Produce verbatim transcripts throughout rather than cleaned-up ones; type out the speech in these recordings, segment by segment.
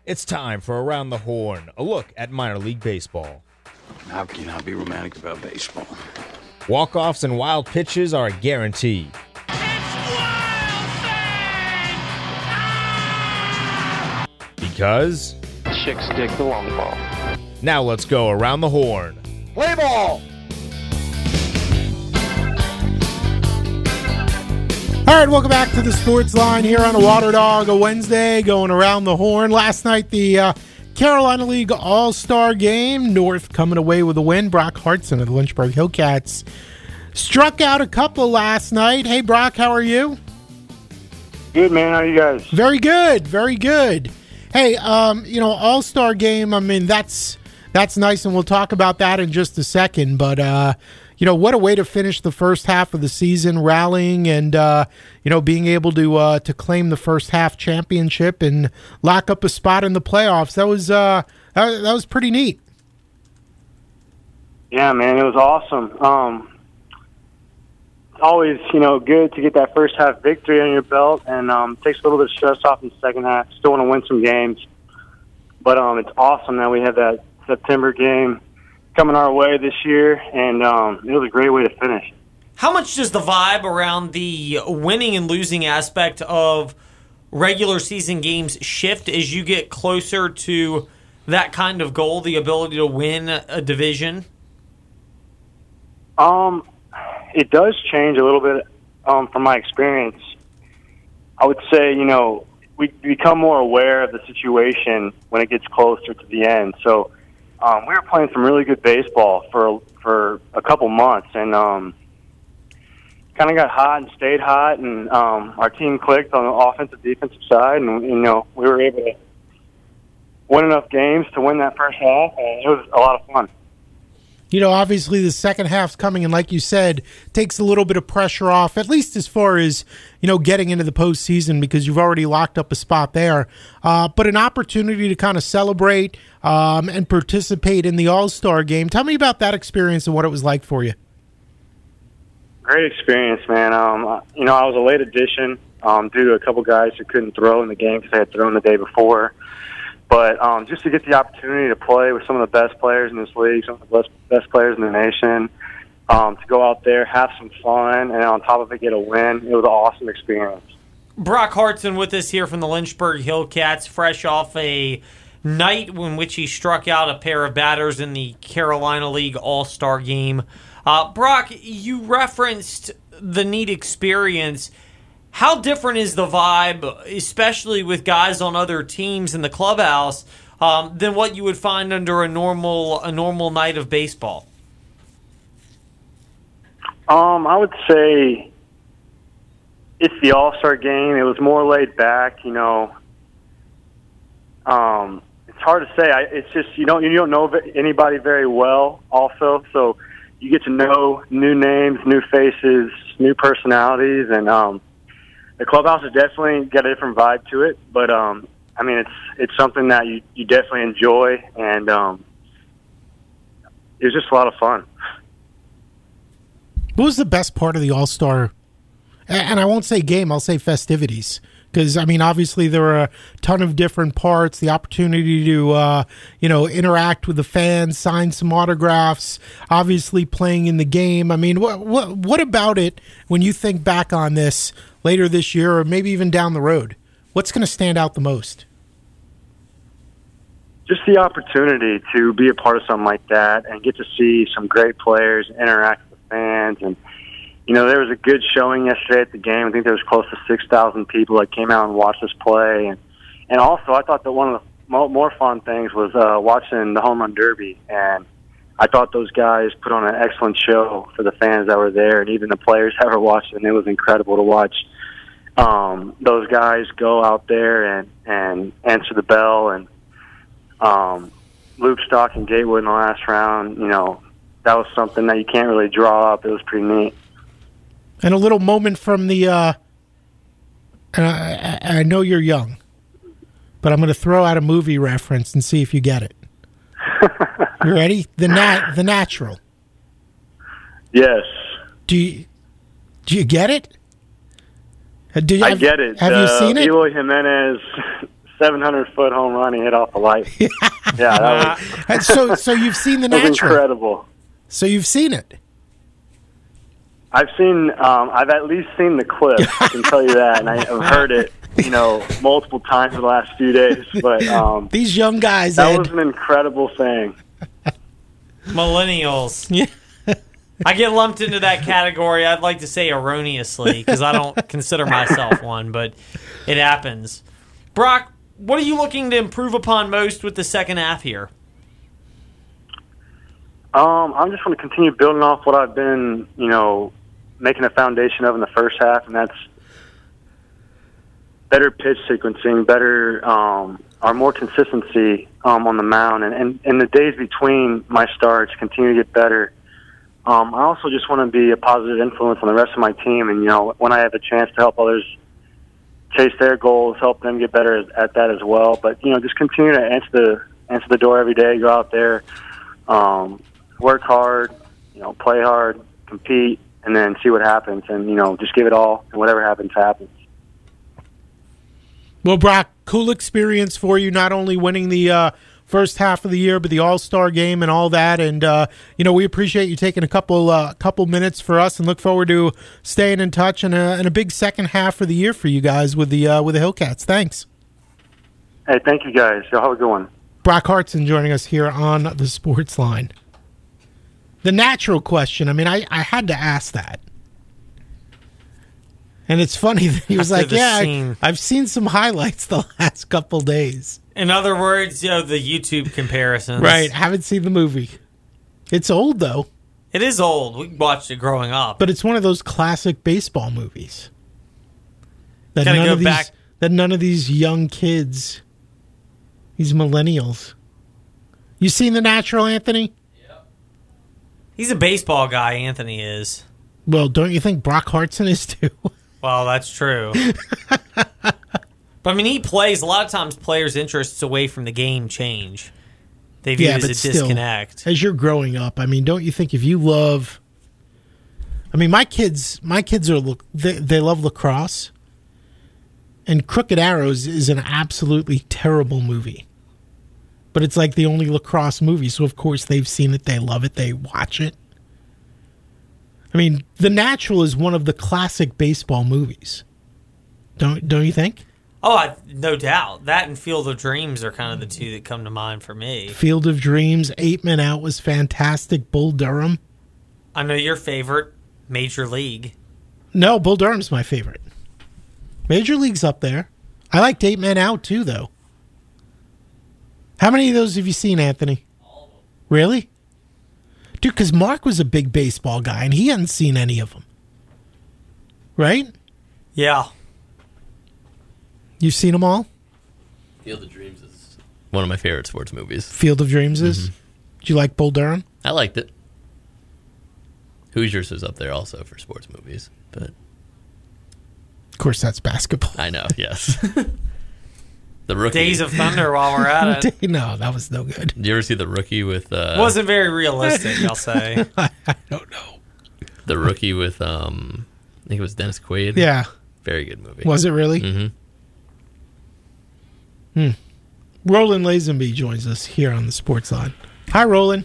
It's time for Around the Horn, a look at minor league baseball. How can you not be romantic about baseball? Walk-offs and wild pitches are a guarantee. It's wild thing! Ah! Because chicks dig the long ball. Now let's go Around the Horn. Play ball! All right, welcome back to the Sports Line here on a Water Dog, a Wednesday, going around the horn. Last night, the uh, Carolina League All-Star Game. North coming away with a win. Brock Hartson of the Lynchburg Hillcats struck out a couple last night. Hey, Brock, how are you? Good, man. How are you guys? Very good, very good. Hey, um, you know, All-Star Game, I mean, that's that's nice, and we'll talk about that in just a second, but... Uh, You know, what a way to finish the first half of the season, rallying and, uh, you know, being able to uh, to claim the first half championship and lock up a spot in the playoffs. That was uh, that, that was pretty neat. Yeah, man, it was awesome. Um, it's always, you know, good to get that first half victory on your belt, and um, takes a little bit of stress off in the second half. Still want to win some games. But um, it's awesome that we have that September game coming our way this year, and um, it was a great way to finish. How much does the vibe around the winning and losing aspect of regular season games shift as you get closer to that kind of goal, the ability to win a division? Um, it does change a little bit um, from my experience. I would say, you know, we become more aware of the situation when it gets closer to the end. So, Um, we were playing some really good baseball for for a couple months, and um, kind of got hot and stayed hot, and um, our team clicked on the offensive defensive side, and you know we were able to win enough games to win that first half, and it was a lot of fun. You know, obviously the second half's coming, and like you said, takes a little bit of pressure off, at least as far as, you know, getting into the postseason because you've already locked up a spot there. Uh, but an opportunity to kind of celebrate um, and participate in the All-Star Game. Tell me about that experience and what it was like for you. Great experience, man. Um, you know, I was a late addition um, due to a couple guys who couldn't throw in the game because they had thrown the day before. But um, just to get the opportunity to play with some of the best players in this league, some of the best, best players in the nation, um, to go out there, have some fun, and on top of it, get a win, it was an awesome experience. Brock Hartson with us here from the Lynchburg Hillcats, fresh off a night in which he struck out a pair of batters in the Carolina League All-Star Game. Uh, Brock, you referenced the neat experience. How different is the vibe, especially with guys on other teams in the clubhouse, um, than what you would find under a normal a normal night of baseball? Um, I would say it's the All-Star Game. It was more laid back, you know. Um, it's hard to say. I, it's just you don't you don't know anybody very well, also, so you get to know new names, new faces, new personalities, and um. The clubhouse has definitely got a different vibe to it, but um, I mean, it's it's something that you, you definitely enjoy, and um, it was just a lot of fun. What was the best part of the All-Star, and I won't say game, I'll say festivities, because, I mean, obviously there were a ton of different parts, the opportunity to, uh, you know, interact with the fans, sign some autographs, obviously playing in the game. I mean, what what, what about it when you think back on this later this year or maybe even down the road? What's going to stand out the most? Just the opportunity to be a part of something like that and get to see some great players interact with fans. And, you know, there was a good showing yesterday at the game. I think there was close to six thousand people that came out and watched us play. And, and also, I thought that one of the mo- more fun things was uh, watching the Home Run Derby. And I thought those guys put on an excellent show for the fans that were there, and even the players that were watching. It was incredible to watch um, those guys go out there and, and answer the bell. And um, Luke Stock and Gatewood in the last round, you know, that was something that you can't really draw up. It was pretty neat. And a little moment from the, uh, and I, I know you're young, but I'm going to throw out a movie reference and see if you get it. You ready? The nat, the Natural. Yes. Do you, do you get it? Did you, I have, get it. Have uh, you seen it? Eloy Jimenez seven hundred foot home run he hit off the light. Yeah, that was, And so, so you've seen the that was natural. incredible. So you've seen it. I've seen, um, I've at least seen the clip. I can tell you that, and I, I've heard it, you know, multiple times in the last few days. But um, These young guys, that Ed. was an incredible thing. Millennials. Yeah. I get lumped into that category. I'd like to say erroneously because I don't consider myself one, but it happens. Brock, what are you looking to improve upon most with the second half here? Um, I'm just going to continue building off what I've been, you know, making a foundation of in the first half, and that's better pitch sequencing, better um, or more consistency um, on the mound, and, and in the days between my starts, continue to get better. Um, I also just want to be a positive influence on the rest of my team, and you know, when I have a chance to help others chase their goals, help them get better at, at that as well. But you know, just continue to answer the answer the door every day. Go out there, um, work hard, you know, play hard, compete, and then see what happens. And you know, just give it all, and whatever happens, happens. Well, Brock, cool experience for you, not only winning the uh, first half of the year, but the All-Star game and all that. And, uh, you know, we appreciate you taking a couple uh, couple minutes for us and look forward to staying in touch and a, and a big second half of the year for you guys with the uh, with the Hillcats. Thanks. Hey, thank you guys. Y'all have a good one. Brock Hartson joining us here on the Sports Line. The natural question, I mean, I, I had to ask that. And it's funny that he was After like, the yeah, scene. I, I've seen some highlights the last couple days. In other words, you know, the YouTube comparisons. Right, haven't seen the movie. It's old, though, It is old. We watched it growing up. but it's one of those classic baseball movies. That Gotta none go of these, back- that none of these young kids, these millennials. You seen The Natural, Anthony? He's a baseball guy, Anthony is. Well, don't you think Brock Hartson is too? Well, that's true. But, I mean, he plays. A lot of times players' interests away from the game change. They view Yeah, it as but a still, disconnect. As you're growing up, I mean, don't you think if you love, I mean, my kids, my kids are look, they, they love lacrosse, and Crooked Arrows is an absolutely terrible movie, but it's like the only lacrosse movie, so of course they've seen it, they love it, they watch it. I mean, The Natural is one of the classic baseball movies. Don't don't you think? Oh, I, no doubt. That and Field of Dreams are kind of the two that come to mind for me. Field of Dreams, Eight Men Out was fantastic. Bull Durham. I know your favorite, Major League. No, Bull Durham's my favorite. Major League's up there. I liked Eight Men Out too, though. How many of those have you seen, Anthony? All of them. Really? Dude, because Mark was a big baseball guy, and he hadn't seen any of them. Right? Yeah. You've seen them all? Field of Dreams is one of my favorite sports movies. Field of Dreams is? Mm-hmm. Did you like Bull Durham? I liked it. Hoosiers is up there also for sports movies, but Of course, that's basketball. I know, yes. The Rookie. Days of Thunder while we're at it. No, that was no good. Did you ever see The Rookie with... Uh, Wasn't very realistic, I'll say. I don't know. The Rookie with, um, I think it was Dennis Quaid. Yeah. Very good movie. Was it really? Mm-hmm. Hmm. Roland Lazenby joins us here on the Sports Line. Hi, Roland.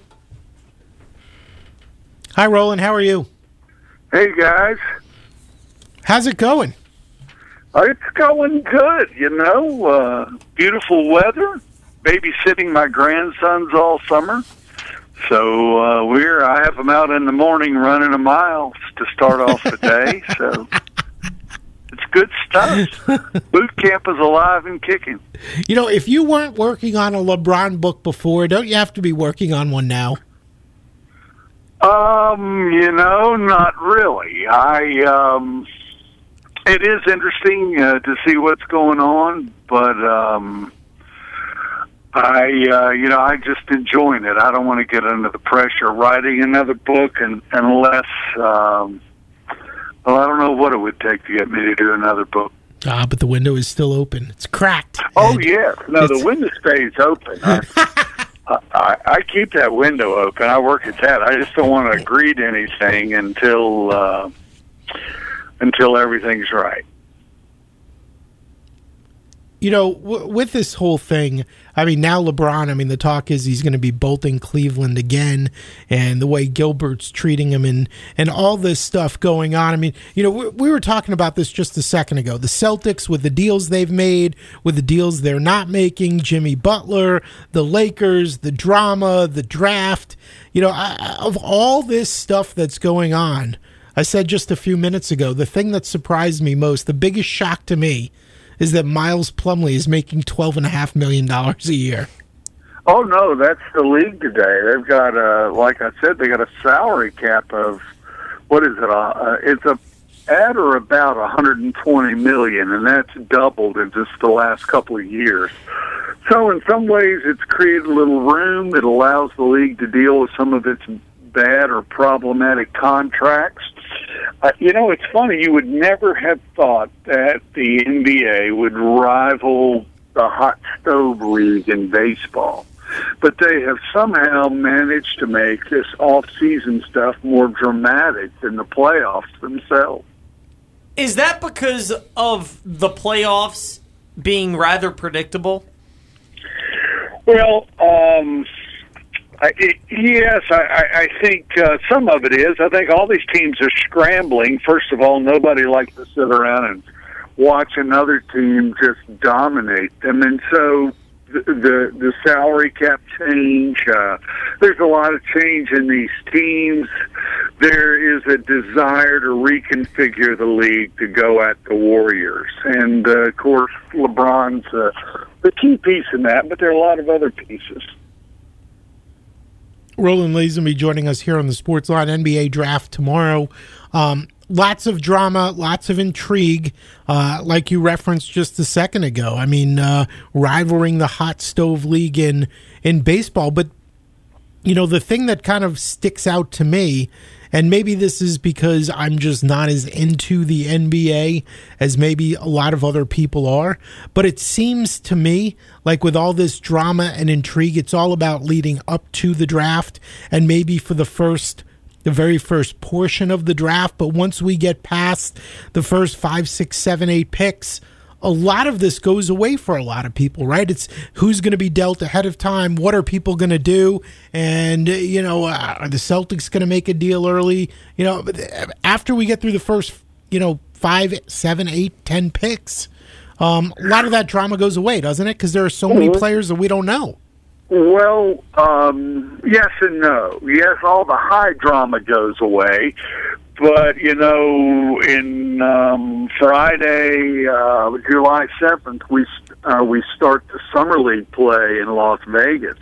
Hi, Roland. How are you? Hey, guys. How's it going? Uh, It's going good, you know. Uh, beautiful weather. Babysitting my grandsons all summer. So uh, we're I have them out in the morning running a mile to start off the day. So it's good stuff. Boot camp is alive and kicking. You know, if you weren't working on a LeBron book before, don't you have to be working on one now? Um, you know, not really. I um, it is interesting uh, to see what's going on, but um, I, uh, you know, I just enjoying it. I don't want to get under the pressure of writing another book, and unless, um, well, I don't know what it would take to get me to do another book. Ah, but the window is still open. It's cracked. Oh Ed. yeah, no, It's- the window stays open. I, I, I keep that window open. I work at that. I just don't want to agree to anything until uh, until everything's right. you know, w- with this whole thing, I mean, now LeBron, I mean, the talk is he's going to be bolting Cleveland again, and the way Gilbert's treating him and, and all this stuff going on. I mean, you know, we, we were talking about this just a second ago. The Celtics with the deals they've made, with the deals they're not making, Jimmy Butler, the Lakers, the drama, the draft. You know, I, of all this stuff that's going on, I said just a few minutes ago, the thing that surprised me most, the biggest shock to me, is that Miles Plumlee is making twelve point five million dollars a year. Oh, no, that's the league today. They've got, a, like I said, they got a salary cap of, what is it, uh, it's a at or about one hundred twenty million dollars, and that's doubled in just the last couple of years. So in some ways, it's created a little room that allows the league to deal with some of its bad or problematic contracts. Uh, you know, it's funny. You would never have thought that the N B A would rival the hot stove league in baseball. But they have somehow managed to make this off-season stuff more dramatic than the playoffs themselves. Is that because of the playoffs being rather predictable? Well, um... I, it, yes, I, I, I think uh, some of it is. I think all these teams are scrambling. First of all, nobody likes to sit around and watch another team just dominate them. And so the the, the salary cap change, uh, there's a lot of change in these teams. There is a desire to reconfigure the league to go at the Warriors. And, uh, of course, LeBron's uh, the key piece in that, but there are a lot of other pieces. Roland Lazenby joining us here on the Sports Line. N B A draft tomorrow. Um, lots of drama, lots of intrigue, uh, like you referenced just a second ago. I mean, uh, rivaling the hot stove league in, in baseball. But, you know, the thing that kind of sticks out to me, and maybe this is because I'm just not as into the N B A as maybe a lot of other people are, but it seems to me like with all this drama and intrigue, it's all about leading up to the draft and maybe for the first, the very first portion of the draft. But once we get past the first five, six, seven, eight picks, a lot of this goes away for a lot of people, right? It's who's going to be dealt ahead of time. What are people going to do? And, you know, uh, are the Celtics going to make a deal early? You know, after we get through the first, you know, five, seven, eight, ten picks, um, a lot of that drama goes away, doesn't it? Because there are so many players that we don't know. Well, um, yes and no. Yes, all the high drama goes away. But, you know, in um, Friday, uh, July seventh, we uh, we start the Summer League play in Las Vegas.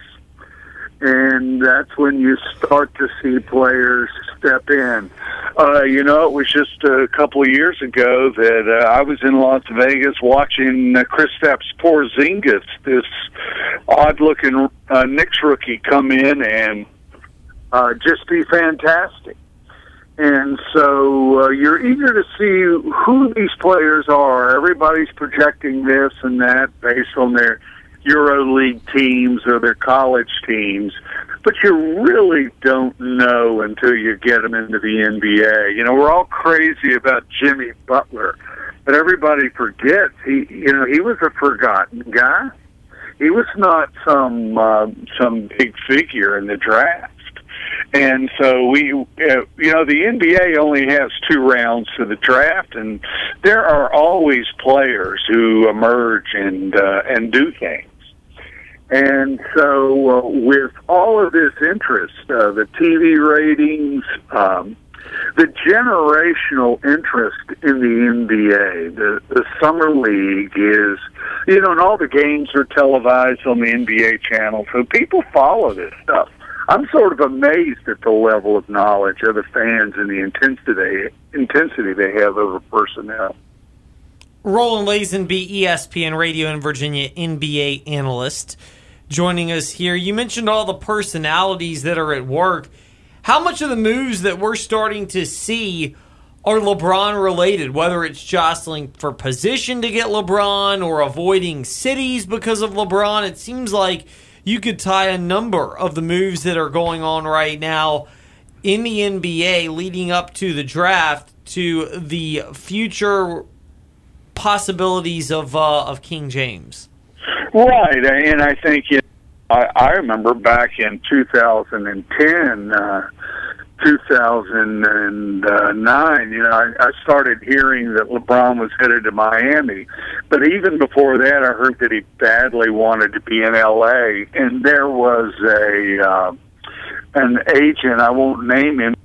And that's when you start to see players step in. Uh, you know, it was just a couple of years ago that uh, I was in Las Vegas watching uh, Kristaps Porzingis, this odd-looking uh, Knicks rookie, come in and uh, just be fantastic. And so uh, you're eager to see who these players are. Everybody's projecting this and that based on their EuroLeague teams or their college teams. But you really don't know until you get them into the N B A. You know, we're all crazy about Jimmy Butler, but everybody forgets he, you know, he was a forgotten guy. He was not some uh, some big figure in the draft. And so we, uh, you know, the N B A only has two rounds to the draft, and there are always players who emerge and uh, and do things. And so uh, with all of this interest, uh, the T V ratings, um, the generational interest in the N B A, the, the Summer League is, you know, and all the games are televised on the N B A channel, so people follow this stuff. I'm sort of amazed at the level of knowledge of the fans and the intensity intensity they have over personnel. Roland Lazenby, E S P N Radio in Virginia N B A analyst, joining us here. You mentioned all the personalities that are at work. How much of the moves that we're starting to see are LeBron related, whether it's jostling for position to get LeBron or avoiding cities because of LeBron? It seems like you could tie a number of the moves that are going on right now in the N B A leading up to the draft to the future possibilities of uh, of King James. Right, and I think you know, I, I remember back in two thousand ten, uh, two thousand nine, you know, I, I started hearing that LeBron was headed to Miami. But even before that, I heard that he badly wanted to be in L A. And there was a uh, an agent, I won't name him,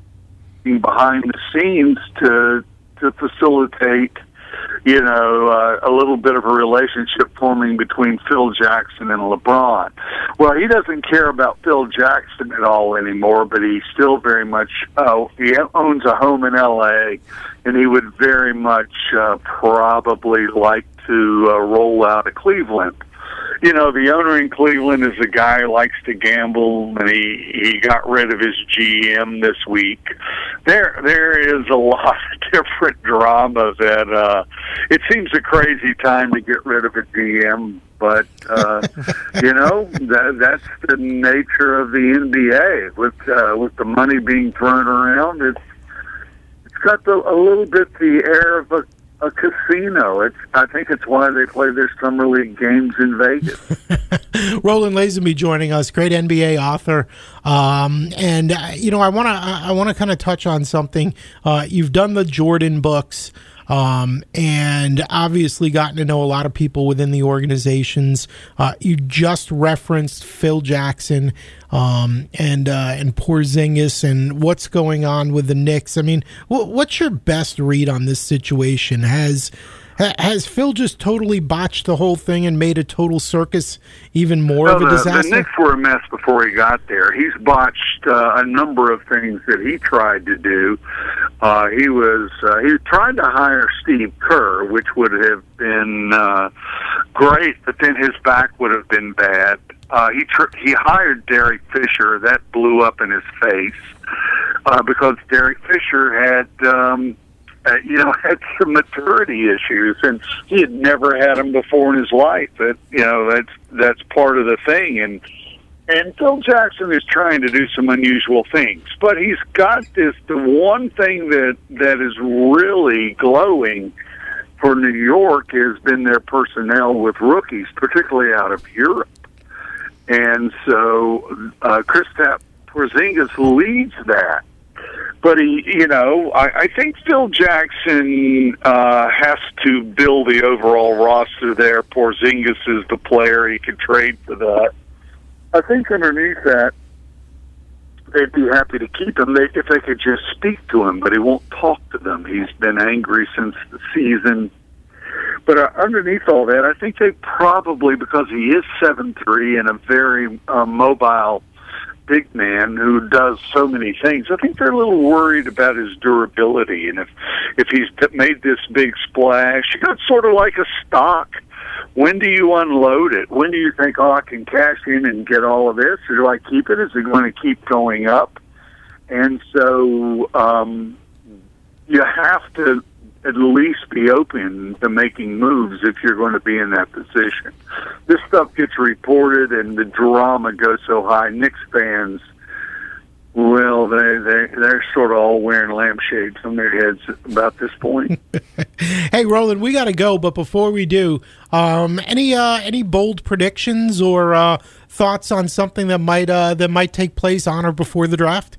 behind the scenes to to facilitate, you know, uh, a little bit of a relationship forming between Phil Jackson and LeBron. Well, he doesn't care about Phil Jackson at all anymore, but he still very much, uh, he owns a home in L A, and he would very much uh, probably like to uh, roll out of Cleveland. You know, the owner in Cleveland is a guy who likes to gamble, and he, he got rid of his G M this week. There there is a lot of different drama that uh, it seems a crazy time to get rid of a G M, but, uh, you know, that, that's the nature of the N B A. With, uh, with the money being thrown around, it's, it's got the, a little bit the air of a A casino. It's. I think it's why they play their summer league games in Vegas. Roland Lazenby joining us, great N B A author, um, and uh, you know I want to I want to kind of touch on something. Uh, you've done the Jordan books. Um, and obviously gotten to know a lot of people within the organizations. Uh, you just referenced Phil Jackson, um, and, uh, and Porzingis and what's going on with the Knicks. I mean, wh- what's your best read on this situation? Has, ha- has Phil just totally botched the whole thing and made a total circus even more no, of a the, disaster? The Knicks were a mess before he got there. He's botched uh, a number of things that he tried to do. Uh, he was uh, he tried to hire Steve Kerr, which would have been uh, great, but then his back would have been bad. Uh, he tr- he hired Derek Fisher. That blew up in his face uh, because Derek Fisher had um, uh, you know had some maturity issues, and he had never had them before in his life. That you know that's that's part of the thing, and. And Phil Jackson is trying to do some unusual things, but he's got this. The one thing that that is really glowing for New York has been their personnel with rookies, particularly out of Europe. And so uh, Kristaps Porzingis leads that. But he, you know, I, I think Phil Jackson uh, has to build the overall roster there. Porzingis is the player he could trade for that. I think underneath that, they'd be happy to keep him they, if they could just speak to him, but he won't talk to them. He's been angry since the season. But uh, underneath all that, I think they probably, because he is seven three and a very uh, mobile big man who does so many things, I think they're a little worried about his durability. And if, if he's made this big splash, you know, it's sort of like a stock. When do you unload it? When do you think, oh, I can cash in and get all of this? Or do I keep it? Is it going to keep going up? And so um, you have to at least be open to making moves if you're going to be in that position. This stuff gets reported and the drama goes so high. Knicks fans, well, they, they, they're sort of all wearing lampshades on their heads about this point. Hey, Roland, we got to go, but before we do, um, any uh, any bold predictions or uh, thoughts on something that might uh, that might take place on or before the draft?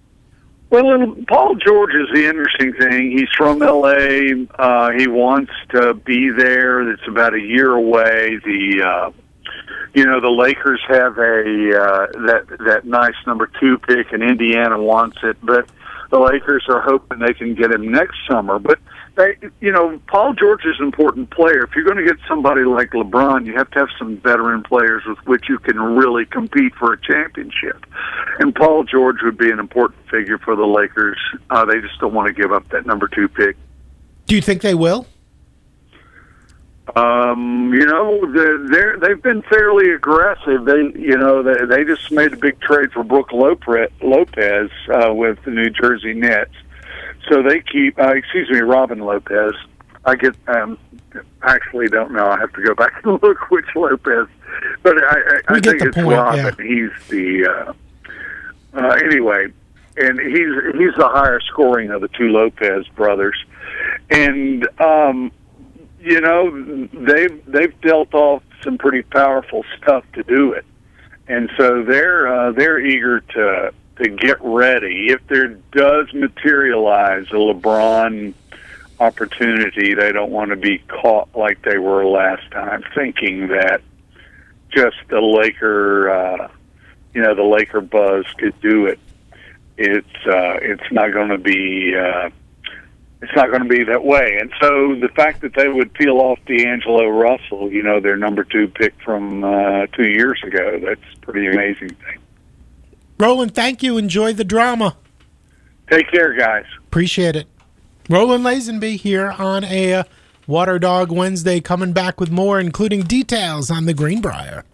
Well, Paul George is the interesting thing. He's from L A. Uh, he wants to be there. It's about a year away. The uh, You know, the Lakers have a uh, that that nice number two pick, and Indiana wants it. But the Lakers are hoping they can get him next summer. But they, you know, Paul George is an important player. If you're going to get somebody like LeBron, you have to have some veteran players with which you can really compete for a championship. And Paul George would be an important figure for the Lakers. Uh, they just don't want to give up that number two pick. Do you think they will? Um, you know, they're, they're, they've been fairly aggressive. They, you know, they, they just made a big trade for Brooke Lopez uh, with the New Jersey Nets. So they keep, uh, excuse me, Robin Lopez. I get, um, actually don't know. I have to go back and look which Lopez. But I, I, I think it's point, Robin. Yeah. He's the, uh, uh, anyway, and he's he's the higher scoring of the two Lopez brothers. And, um, you know, they've they've dealt off some pretty powerful stuff to do it, and so they're uh, they're eager to to get ready if there does materialize a LeBron opportunity. They don't want to be caught like they were last time, thinking that just the Laker, uh, you know, the Laker buzz could do it. It's uh, it's not going to be. Uh, It's not going to be that way. And so the fact that they would peel off D'Angelo Russell, you know, their number two pick from uh, two years ago, that's a pretty amazing thing. Roland, thank you. Enjoy the drama. Take care, guys. Appreciate it. Roland Lazenby here on a uh, Water Dog Wednesday, coming back with more, including details on the Greenbrier.